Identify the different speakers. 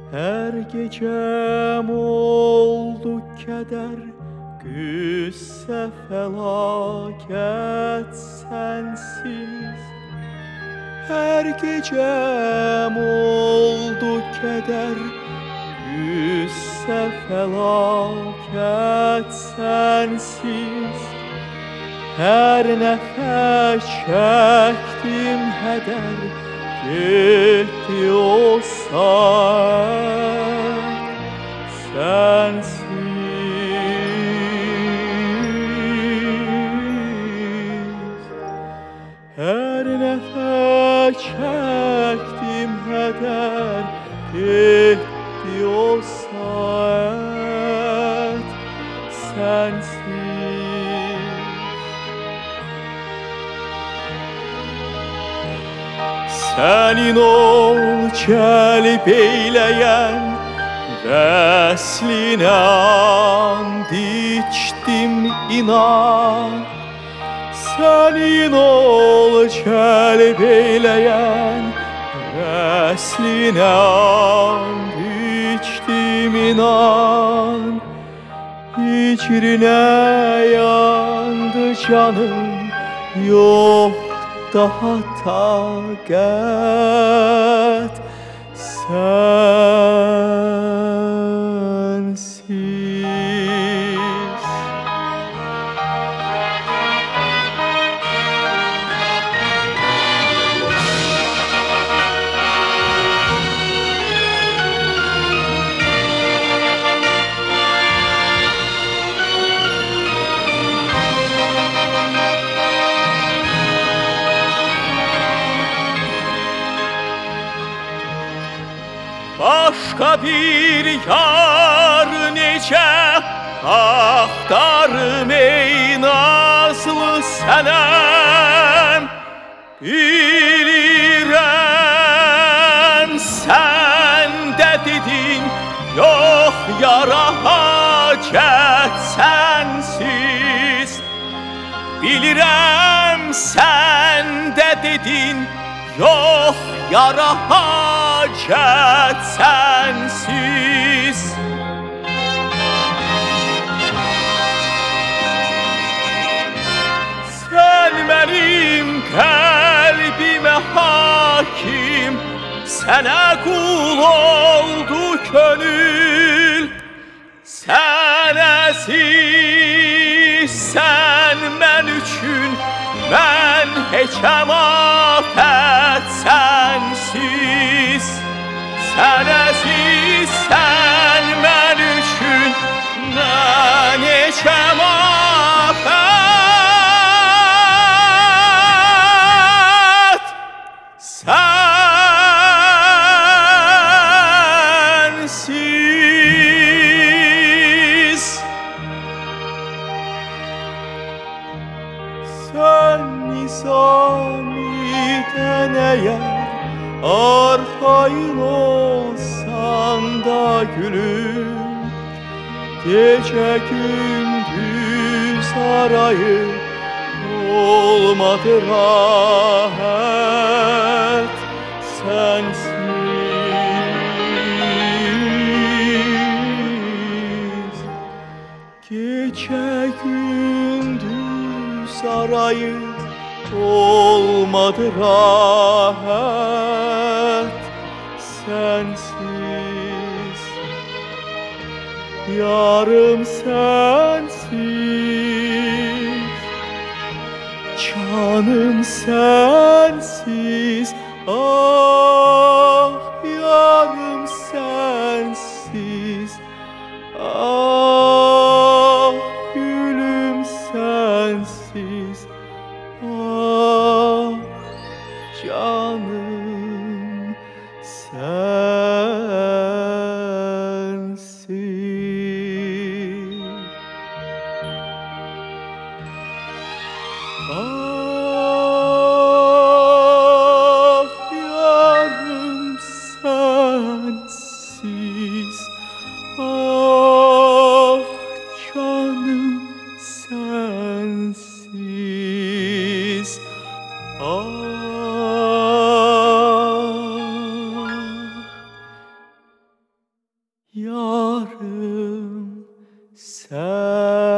Speaker 1: Her gecem oldu keder, güsse felaket sensiz. Her gecem oldu keder, güsse felaket sensiz. Her nefes çektim heder, gitti o saat sensiz. Her nefes çektim heder, gitti o saat sensiz. Senin ol celbeyleyen vesline and içtim inan. Senin ol celbeyleyen vesline and içtim inan. Hicrine yandı canım, yok daha takat sensiz. Başka bir yar nece aktarım ey nazlı senem. Bilirem sen de dedin yok yara hacet sensiz. Bilirem sen de dedin yok yara hacet sensiz. Sen benim kalbime hakim, sana kul oldu könül. Sen aziz, sen men üçün, ben heçem afet sensiz. Sen aziz, sen men üçün, ben heçem afet sensiz. Sen nizamiden eğer arfayın olsan da gülüm, gece gündüz arayıp olmadı rahat sensiz. Gece gündüz arayıp olmadı rahat sensiz. Yarım sensiz, canım sensiz. Ah yarım sensiz, ah gülüm sensiz. Ah canım sensiz. Ah yarım sensiz, ah canım sensiz. Ah yarım sen.